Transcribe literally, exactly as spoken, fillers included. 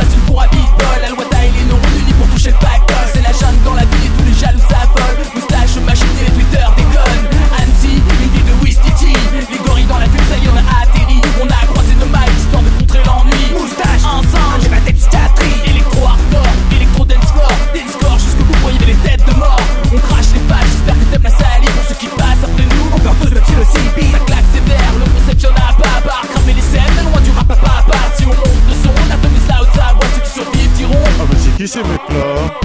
facile pour un beatball. La loi taille les neurones unis pour toucher le pactole. C'est la jungle dans la ville et tous les jaloux s'affolent. Moustache, machine et Twitter déconne. Annecy, une ville de Wistiti. Les gorilles dans la ville, ça y est on a atterri. On a croisé de mailles histoire de contrer l'ennui. Moustache, ensemble, j'ai ma tête psychiatrie. Électro hardcore, électro dance floor. Dance jusqu'au bout pour y les têtes de mort. On crache les pages, j'espère que t'aimes la salive. Pour ceux qui passent après nous, on perd tous le petit le C B. Ça claque sévère, le concept y'en a pas à part. Cramer les scènes, loin du rap à papa. Si on monte le son, on a donné ça out, ça voix. Ceux qui survivent diront: ah mais c'est qui ces mecs là?